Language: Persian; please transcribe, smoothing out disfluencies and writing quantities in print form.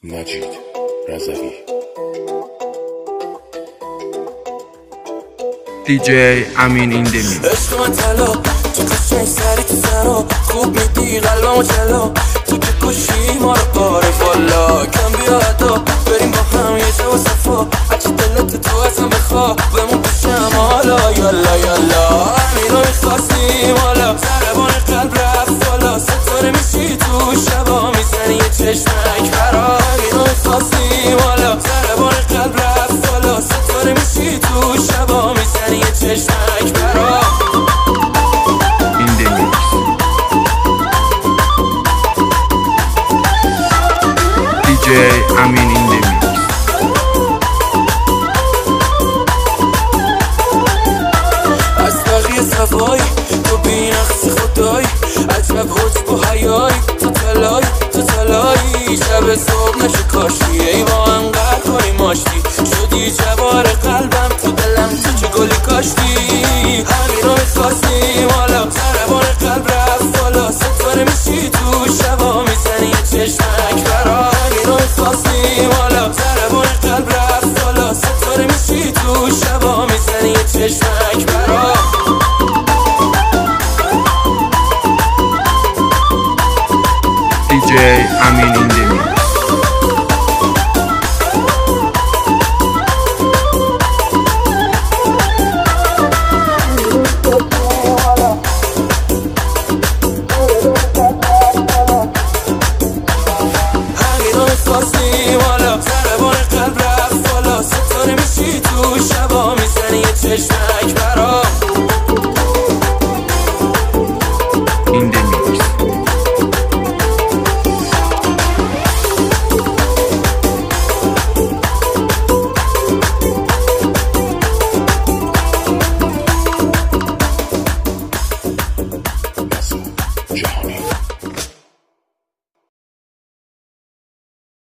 مجید رضوی DJ امین این دمی عشق من طلا تو کشنگ سری تو سرا خوب میدی قلبمو جلا تو که کشی ما رو پاره والا کم بیا ادا بریم با هم یه جا و صفا هرچی دلت تو ازم بخوا بمون پیشم حالا یالا یالا همین رو میخواستیم حالا ضربان قلب رفت بالا ستاره میشی تو شبا میزنی یه چشمک برا همین رو میخواستیم حالا ضربان قلب رفت بالا ستاره میشی تو شبا میزنی یه چشمک برا این دمی DJ امین این دمی از بقیه صفایی تو بینقص خدایی عجب حجب و حیایی تو تلایی شب صبح نشه کاشی ای با هم قرد کنیم آشتی شدی جوار قلبم تو دلم تو چه گلی کاشتی همین رو میخواستیم حالا ضربان قلب رفت بالا ستاره میشی تو شبا میزنی یه چشمک برا همین رو میخواستیم حالا ضربان قلب رفت بالا ستاره میشی تو شبا میزنی یه چشمک برا DJ امین این دمی